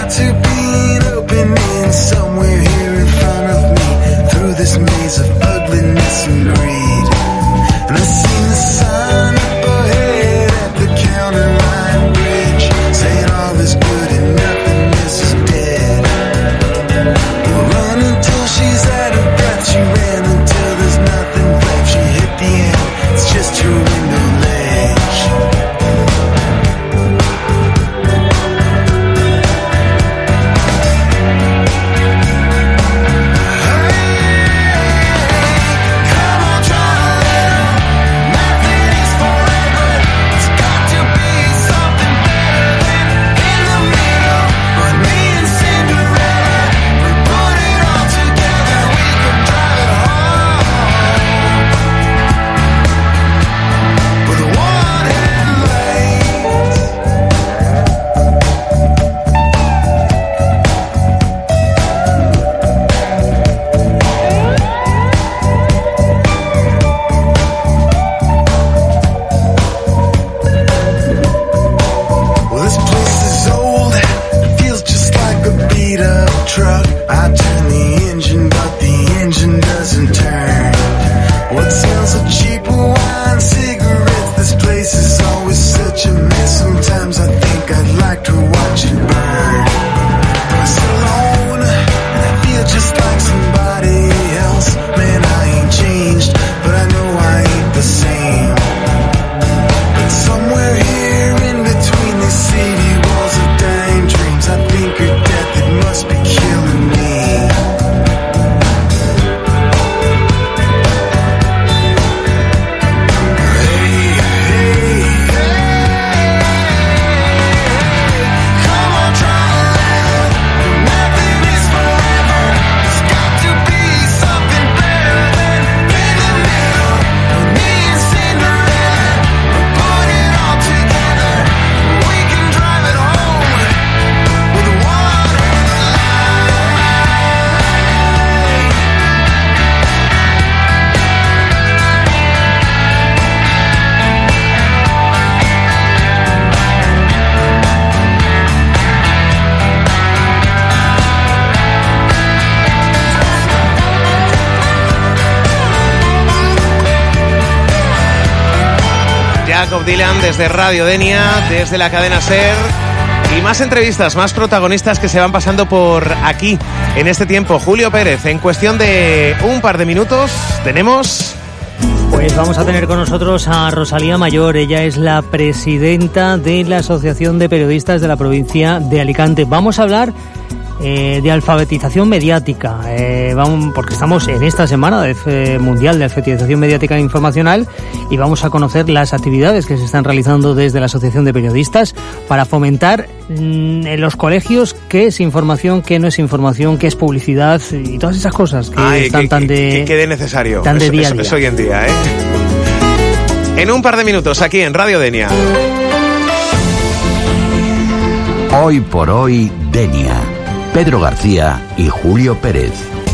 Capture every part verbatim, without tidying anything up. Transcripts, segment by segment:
got to be an opening somewhere here in front of me, through this maze of ugliness and greed. And I seen the sign up ahead at the counter line bridge, saying all is good and nothing is dead. We'll run until she's out of breath. She ran until there's nothing left. She hit the end, it's just her window ledge. Bob Dylan desde Radio Denia, desde la cadena SER, y más entrevistas, más protagonistas que se van pasando por aquí en este tiempo. Julio Pérez, en cuestión de un par de minutos tenemos... Pues vamos a tener con nosotros a Rosalía Mayor. Ella es la presidenta de la Asociación de Periodistas de la provincia de Alicante. Vamos a hablar eh, de alfabetización mediática, eh, vamos, porque estamos en esta semana de, eh, mundial de alfabetización mediática e informacional, y vamos a conocer las actividades que se están realizando desde la Asociación de Periodistas para fomentar mmm, en los colegios qué es información, qué no es información, qué es publicidad y todas esas cosas que Ay, están que, tan de, que, que quede necesario. tan de eso, día a eso, día. eso hoy en día, ¿eh? En un par de minutos aquí en Radio Denia. Hoy por hoy, Denia. Pedro García y Julio Pérez.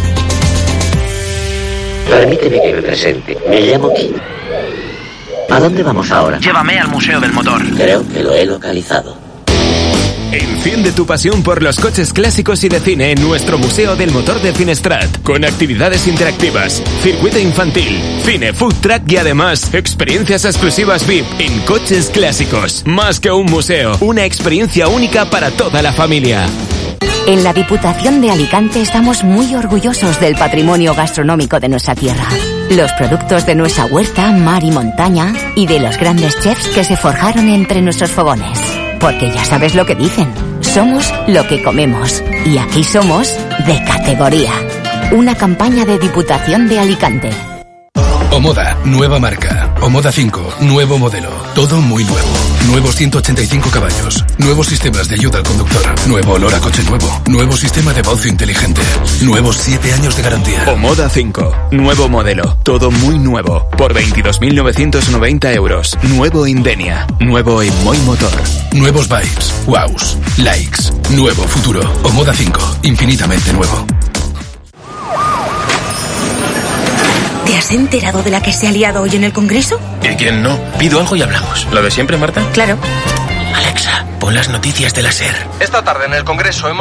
Permíteme que me presente. Me llamo Kim. ¿A dónde vamos ahora? Llévame al Museo del Motor. Creo que lo he localizado. Enciende tu pasión por los coches clásicos y de cine en nuestro Museo del Motor de Finestrat, con actividades interactivas, circuito infantil, cine, food truck y además experiencias exclusivas V I P en coches clásicos. Más que un museo, una experiencia única para toda la familia. En la Diputación de Alicante estamos muy orgullosos del patrimonio gastronómico de nuestra tierra. Los productos de nuestra huerta, mar y montaña, y de los grandes chefs que se forjaron entre nuestros fogones. Porque ya sabes lo que dicen, somos lo que comemos. Y aquí somos de categoría. Una campaña de Diputación de Alicante. Omoda, nueva marca. Omoda cinco, nuevo modelo. Todo muy nuevo. Nuevos ciento ochenta y cinco caballos. Nuevos sistemas de ayuda al conductor. Nuevo olor a coche nuevo. Nuevo sistema de voz inteligente. Nuevos siete años de garantía. Omoda cinco, nuevo modelo. Todo muy nuevo. Por veintidós mil novecientos noventa euros. Nuevo Indenia. Nuevo en Moy Motor. Nuevos vibes. Wows. Likes. Nuevo futuro. Omoda cinco. Infinitamente nuevo. ¿Te has enterado de la que se ha liado hoy en el Congreso? ¿Y quién no? Pido algo y hablamos. ¿Lo de siempre, Marta? Claro. Alexa, pon las noticias de la SER. Esta tarde en el Congreso hemos